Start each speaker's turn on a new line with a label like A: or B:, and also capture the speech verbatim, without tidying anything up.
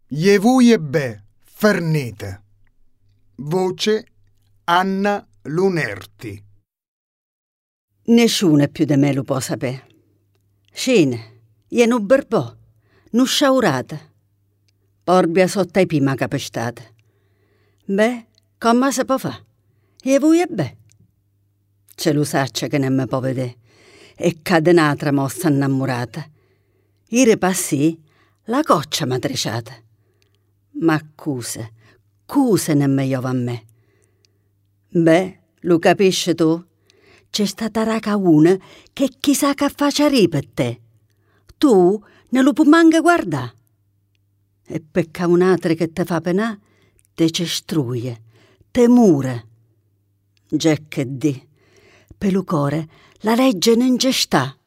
A: Je vui e be, Fernete. Voce Anna Lunerti.
B: Nessuno più di me lo può sapere. Scene, je nu berbò, nu sciaurata. Porbia sotto i prima capestata. Beh, come si può fare? Je vui e be. Ce lo saccia che non mi può vedere. E cade un'altra mossa innamorata. Ire passì, la coccia m'ha trecciata. Ma cuse, cuse ne meglio a me. Beh, lo capisci tu? C'è stata raga una che chissà che faccia per te. Tu ne lo puoi manca guardare. E pecca un'altra che te fa penà, te cestruie, te mura. Già che di, per lo cuore la legge non c'è sta.